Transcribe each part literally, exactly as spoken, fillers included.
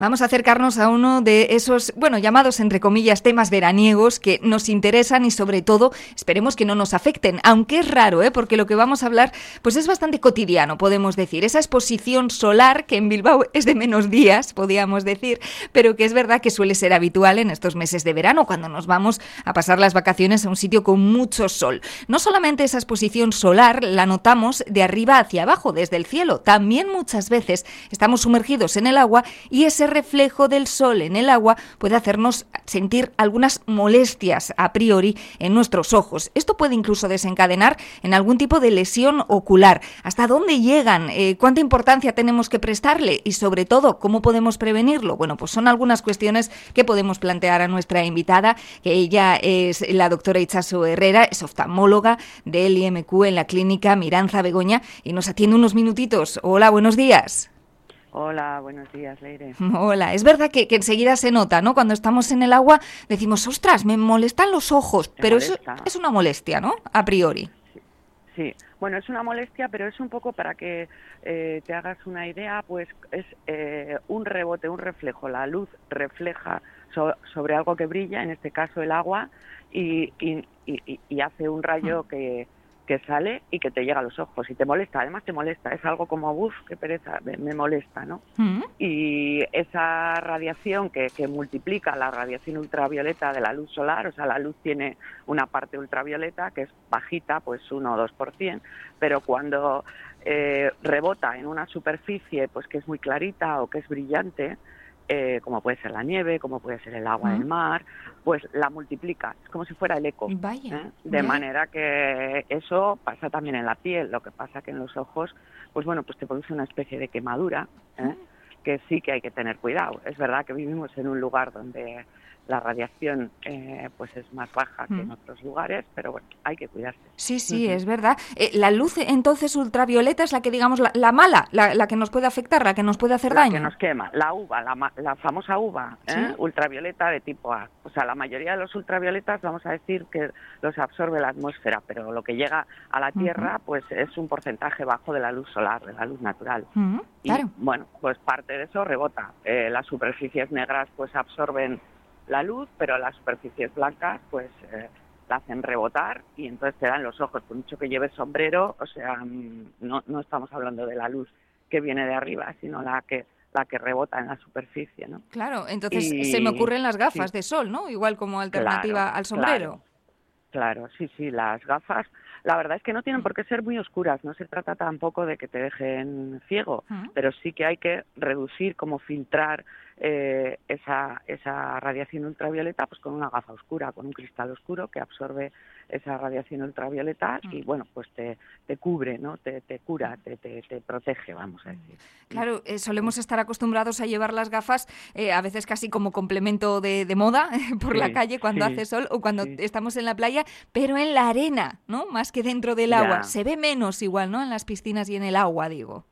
Vamos a acercarnos a uno de esos, bueno, llamados entre comillas temas veraniegos que nos interesan y sobre todo esperemos que no nos afecten, aunque es raro, ¿eh? Porque lo que vamos a hablar pues es bastante cotidiano, podemos decir. Esa exposición solar que en Bilbao es de menos días, podríamos decir, pero que es verdad que suele ser habitual en estos meses de verano cuando nos vamos a pasar las vacaciones a un sitio con mucho sol. No solamente esa exposición solar la notamos de arriba hacia abajo, desde el cielo, también muchas veces estamos sumergidos en el agua y ese reflejo del sol en el agua puede hacernos sentir algunas molestias a priori en nuestros ojos. Esto puede incluso desencadenar en algún tipo de lesión ocular. ¿Hasta dónde llegan? Eh, ¿Cuánta importancia tenemos que prestarle? Y sobre todo, ¿cómo podemos prevenirlo? Bueno, pues son algunas cuestiones que podemos plantear a nuestra invitada, que ella es la doctora Itxaso Herrera, es oftalmóloga del I M Q en la clínica Miranza Begoña y nos atiende unos minutitos. Hola, buenos días. Hola, buenos días, Leire. Hola, es verdad que, que enseguida se nota, ¿no? Cuando estamos en el agua decimos, ostras, me molestan los ojos, ¿Te pero molesta? eso es una molestia, ¿no? A priori. Sí, sí, bueno, es una molestia, pero es un poco para que eh, te hagas una idea, pues es eh, un rebote, un reflejo. La luz refleja so- sobre algo que brilla, en este caso el agua, y, y, y, y hace un rayo que... que sale y que te llega a los ojos y te molesta, además te molesta, es algo como, uff, qué pereza, me, me molesta, ¿no? Mm. Y esa radiación que, que multiplica la radiación ultravioleta de la luz solar, o sea, la luz tiene una parte ultravioleta que es bajita, pues uno o dos por ciento, pero cuando eh, rebota en una superficie pues que es muy clarita o que es brillante, Eh, como puede ser la nieve, como puede ser el agua ¿Mm? del mar, pues la multiplica, es como si fuera el eco. Vaya, ¿eh? De vaya. manera que eso pasa también en la piel, lo que pasa que en los ojos, pues bueno, pues te produce una especie de quemadura, ¿eh? ¿Mm? que sí que hay que tener cuidado. Es verdad que vivimos en un lugar donde la radiación eh, pues es más baja que en otros lugares, pero bueno, hay que cuidarse. Sí, sí, uh-huh. es verdad. Eh, la luz entonces ultravioleta es la que digamos la, la mala, la, la que nos puede afectar, la que nos puede hacer la daño. La que nos quema, la uva, la, la famosa uva, ¿eh? ¿Sí? Ultravioleta de tipo A. O sea, la mayoría de los ultravioletas vamos a decir que los absorbe la atmósfera, pero lo que llega a la Tierra uh-huh. pues es un porcentaje bajo de la luz solar, de la luz natural. Uh-huh. Claro. Y bueno, pues parte de eso rebota. Eh, las superficies negras pues absorben la luz, pero las superficies blancas pues eh, la hacen rebotar y entonces te dan los ojos. Por mucho que lleves sombrero, o sea, no, no estamos hablando de la luz que viene de arriba, sino la que la que rebota en la superficie, ¿no? Claro, entonces y, se me ocurren las gafas sí. de sol, ¿no? Igual como alternativa claro, al sombrero. Claro, claro, sí, sí, las gafas, la verdad es que no tienen por qué ser muy oscuras, no se trata tampoco de que te dejen ciego, uh-huh. pero sí que hay que reducir, como filtrar eh, esa, esa radiación ultravioleta pues con una gafa oscura, con un cristal oscuro que absorbe esa radiación ultravioleta uh-huh. y bueno, pues te, te cubre, ¿no? Te, te cura, te, te, te protege, vamos a decir. Claro, eh, solemos estar acostumbrados a llevar las gafas eh, a veces casi como complemento de, de moda por sí, la calle cuando sí, hace sol o cuando sí. estamos en la playa, pero en la arena, ¿no? Más que dentro del agua. Ya. Se ve menos igual, ¿no? En las piscinas y en el agua, digo.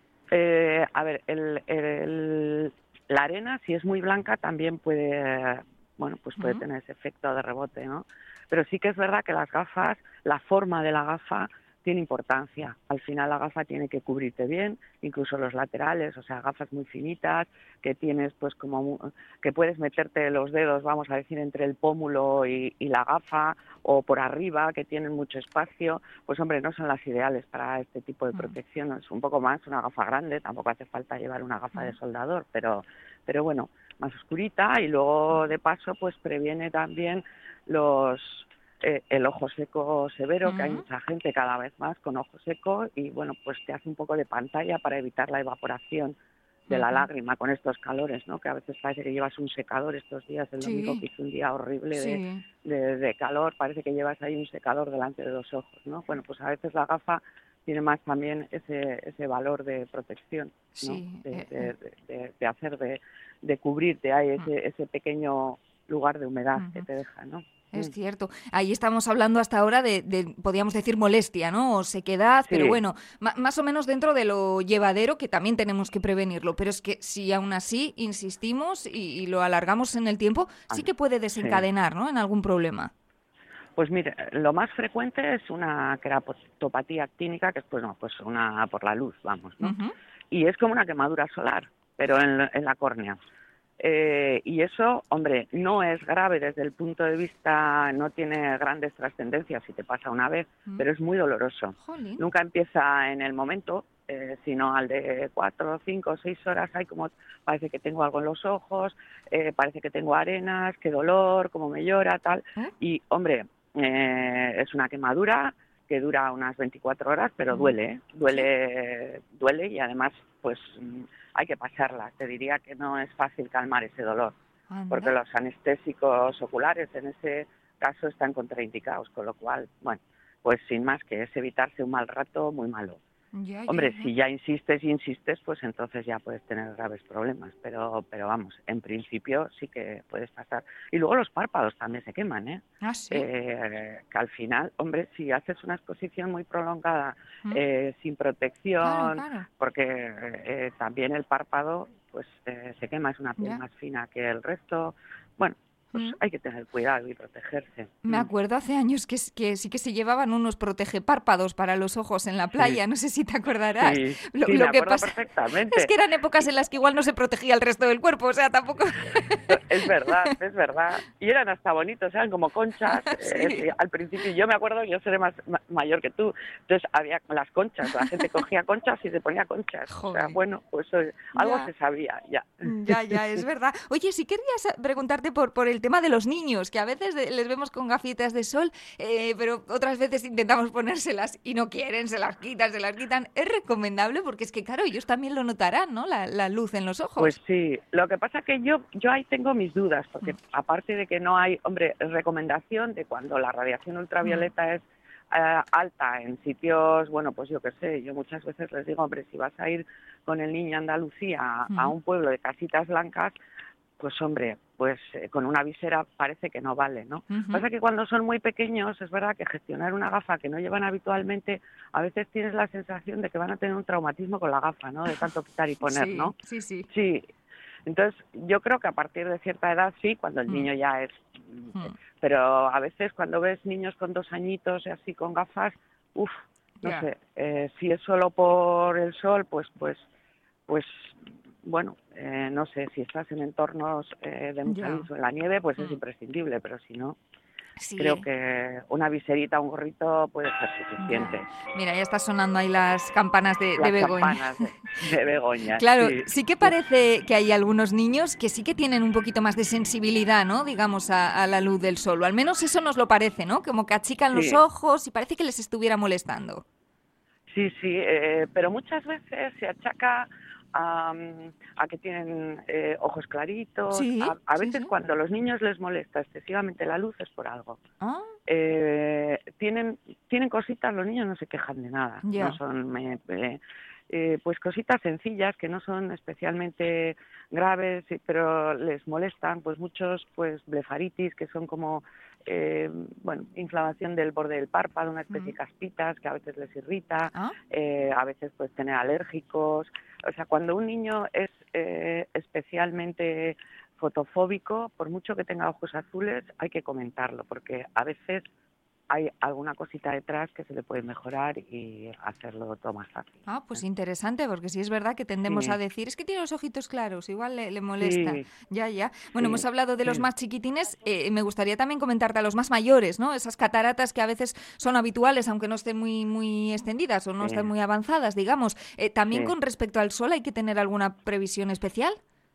Eh, a ver, el, el, la arena, si es muy blanca, también puede, bueno, pues puede uh-huh. tener ese efecto de rebote, ¿no? Pero sí que es verdad que las gafas, la forma de la gafa tiene importancia. Al final la gafa tiene que cubrirte bien, incluso los laterales, o sea, gafas muy finitas, que tienes pues como que puedes meterte los dedos, vamos a decir, entre el pómulo y, y la gafa, o por arriba, que tienen mucho espacio, pues hombre, no son las ideales para este tipo de protección. Es un poco más una gafa grande, tampoco hace falta llevar una gafa de soldador, pero, pero bueno, más oscurita, y luego de paso pues previene también los Eh, el ojo seco severo, uh-huh. que hay mucha gente cada vez más con ojo seco y bueno, pues te hace un poco de pantalla para evitar la evaporación de uh-huh. la lágrima con estos calores, ¿no? Que a veces parece que llevas un secador estos días, el sí. domingo que hizo un día horrible sí. de, de, de calor, parece que llevas ahí un secador delante de los ojos, ¿no? Bueno, pues a veces la gafa tiene más también ese ese valor de protección, ¿no? Sí. De, de, de, de, de hacer, de, de cubrirte, hay ese, uh-huh. ese pequeño lugar de humedad uh-huh. que te deja, ¿no? Es cierto. Ahí estamos hablando hasta ahora de, de podríamos decir, molestia, ¿no? O sequedad, sí. pero bueno, ma- más o menos dentro de lo llevadero, que también tenemos que prevenirlo. Pero es que si aún así insistimos y, y lo alargamos en el tiempo, sí que puede desencadenar, sí. ¿no? En algún problema. Pues mire, lo más frecuente es una queratopatía actínica, que es pues, no, pues una por la luz, vamos, ¿no? Uh-huh. Y es como una quemadura solar, pero en, en la córnea. Eh, y eso, hombre, no es grave desde el punto de vista, no tiene grandes trascendencias si te pasa una vez, Mm. pero es muy doloroso. Jolín. Nunca empieza en el momento, eh, sino al de cuatro, cinco, seis horas, hay como, parece que tengo algo en los ojos, eh, parece que tengo arenas, qué dolor, cómo me llora, tal. ¿Eh? Y, hombre, eh, es una quemadura que dura unas veinticuatro horas, pero Mm. duele, ¿eh? duele, duele y además, pues hay que pasarla. Te diría que no es fácil calmar ese dolor, Anda. porque los anestésicos oculares en ese caso están contraindicados, con lo cual, bueno, pues sin más, que es evitarse un mal rato muy malo. Ya, Hombre, ya, ya. si ya insistes y insistes, pues entonces ya puedes tener graves problemas, pero pero vamos, en principio sí que puedes pasar. Y luego los párpados también se queman, ¿eh? Ah, sí. Eh, que al final, hombre, si haces una exposición muy prolongada, Mm. eh, sin Claro, protección, claro. porque eh, también el párpado pues eh, se quema, es una piel Ya. más fina que el resto. Bueno, pues Mm. hay que tener cuidado y protegerse. Me Mm. acuerdo hace años que, s- que sí que se llevaban unos protejepárpados para los ojos en la playa, Sí, no sé si te acordarás. sí, Lo, sí, me lo que acuerdo pasa es perfectamente. que eran épocas en las que igual no se protegía el resto del cuerpo, o sea, tampoco... Es verdad, es verdad. Y eran hasta bonitos, eran como conchas. Eh, Sí. sí, al principio, yo me acuerdo, yo seré más ma- mayor que tú, entonces había las conchas, la gente cogía conchas y se ponía conchas. O sea, Joder. bueno, pues eh, algo Ya. se sabía, ya. Ya, ya, es verdad. Oye, sí quería sa- preguntarte por, por el tema de los niños, que a veces de- les vemos con gafitas de sol, eh, pero otras veces intentamos ponérselas y no quieren, se las quitan, se las quitan. ¿Es recomendable? Porque es que, claro, ellos también lo notarán, ¿no? La, la luz en los Pues ojos. sí, lo que pasa que yo yo ahí tengo mis dudas, porque Mm, aparte de que no hay, hombre, recomendación de cuando la radiación mm, ultravioleta es eh, alta en sitios, bueno, pues yo qué sé, yo muchas veces les digo, hombre, si vas a ir con el niño a Andalucía a, a mm, un pueblo de casitas blancas, pues hombre, pues eh, con una visera parece que no vale, ¿no? ujú. Pasa que cuando son muy pequeños es verdad que gestionar una gafa que no llevan habitualmente, a veces tienes la sensación de que van a tener un traumatismo con la gafa, ¿no? De tanto quitar y poner, Sí, ¿no? sí, sí. Sí, entonces yo creo que a partir de cierta edad sí, cuando el Mm, niño ya es... mm, mm, Pero a veces cuando ves niños con dos añitos y así con gafas, uff, no ya. sé, eh, si es solo por el sol, pues pues pues bueno, eh, no sé, si estás en entornos eh, de mucha Ya. luz o en la nieve, pues es Mm. imprescindible, pero si no, Sí, creo eh. que una viserita, un gorrito puede ser Ya. suficiente. Mira, ya está sonando ahí las campanas de, de Las Begoña. campanas de, de Begoña, Claro, sí. sí que parece que hay algunos niños que sí que tienen un poquito más de sensibilidad, ¿no? Digamos, a, a la luz del sol. O al menos eso nos lo parece, ¿no? Como que achican los Sí, ojos y parece que les estuviera molestando. sí, sí, eh, pero muchas veces se achaca a, a que tienen eh, ojos claritos. Sí, A, a sí, veces sí. cuando a los niños les molesta excesivamente la luz es por algo. Ah, Eh, tienen tienen cositas, los niños no se quejan de nada, no ya. son me- eh, eh, pues cositas sencillas que no son especialmente graves, eh, pero les molestan, pues muchos pues blefaritis que son como eh, bueno, inflamación del borde del párpado, una especie Mm. de caspitas que a veces les irrita, Ah, eh, a veces pues tener alérgicos, o sea, cuando un niño es eh, especialmente fotofóbico, por mucho que tenga ojos azules, hay que comentarlo, porque a veces hay alguna cosita detrás que se le puede mejorar y hacerlo todo más fácil. ah, pues ¿eh? interesante, porque sí es verdad que tendemos a Sí, decir, es que tiene los ojitos claros, igual le, le molesta. sí, Ya, ya. Bueno, hemos sí, hablado de los sí, más chiquitines, eh, me gustaría también comentarte a los más mayores, ¿no? Esas cataratas que a veces son habituales, aunque no estén muy, muy extendidas o no sí, estén muy avanzadas, digamos. Eh, también sí. con respecto al sol, ¿hay que tener alguna previsión especial?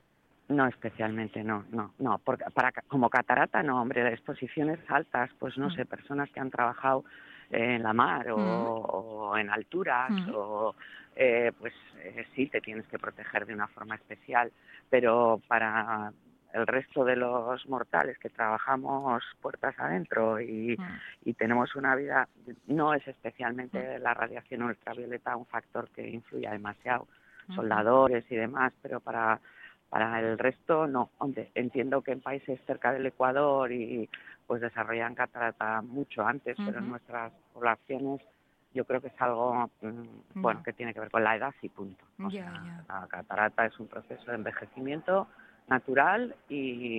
No especialmente, no, no, no, porque para como catarata no, hombre, de exposiciones altas, pues no Mm, sé, personas que han trabajado en la mar o, mm, o en alturas mm, o eh, pues eh, sí te tienes que proteger de una forma especial, pero para el resto de los mortales que trabajamos puertas adentro y, mm, y tenemos una vida, no es mm, especialmente la radiación ultravioleta un factor que influya demasiado, ujú, soldadores y demás, pero para para el resto, no. Hombre, entiendo que en países cerca del Ecuador y pues desarrollan catarata mucho antes, pero en ujú. nuestras poblaciones yo creo que es algo, mm, bueno, Ya, que tiene que ver con la edad y punto. O ya, sea, ya. la catarata es un proceso de envejecimiento natural y,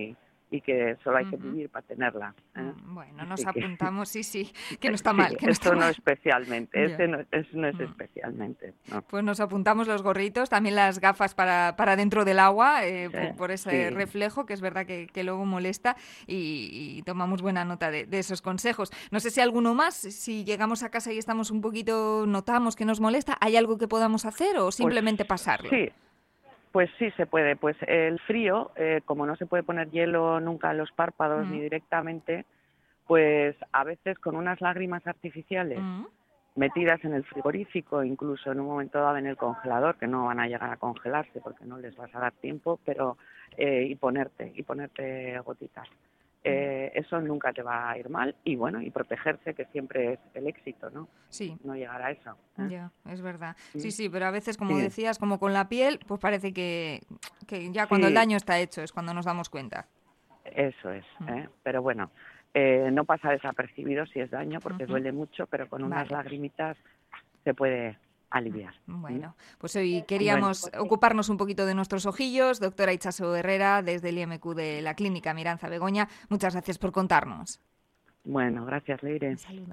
y que solo hay que Ujú. vivir para tenerla. ¿eh? Bueno, nos Así que- apuntamos, sí, sí, que no está Sí, mal, que no está esto no mal. especialmente, Ya. este no, es, no es Mm. especialmente, no. Pues nos apuntamos los gorritos, también las gafas para, para dentro del agua, eh, Sí, por, por ese sí. reflejo, que es verdad que, que luego molesta, y, y tomamos buena nota de, de esos consejos. No sé si alguno más, si llegamos a casa y estamos un poquito, notamos que nos molesta, ¿hay algo que podamos hacer o Pues simplemente pasarlo? sí, pues sí se puede. Pues el frío, eh, como no se puede poner hielo nunca en los párpados ni Mm, directamente, pues a veces con unas lágrimas artificiales mm, metidas en el frigorífico, incluso en un momento dado en el congelador, que no van a llegar a congelarse porque no les vas a dar tiempo, pero eh, y ponerte, y ponerte gotitas. Eh, eso nunca te va a ir mal y bueno, y protegerse, que siempre es el éxito, ¿no? sí. No llegar a eso. ¿eh? Ya, es verdad. Sí, Mm. sí, pero a veces, como Sí, decías, como con la piel, pues parece que, que ya cuando el sí, daño está hecho es cuando nos damos cuenta. eso es. Mm. ¿eh? Pero bueno, eh, no pasa desapercibido si es daño porque Ujú. duele mucho, pero con unas Vale. lagrimitas se puede aliviar. ¿m? Bueno, pues hoy Bueno, queríamos ocuparnos un poquito de nuestros ojillos. Doctora Itxaso Herrera, desde el I M Q de la Clínica Miranza Begoña, muchas gracias por contarnos. bueno, gracias, Leire. Un saludo.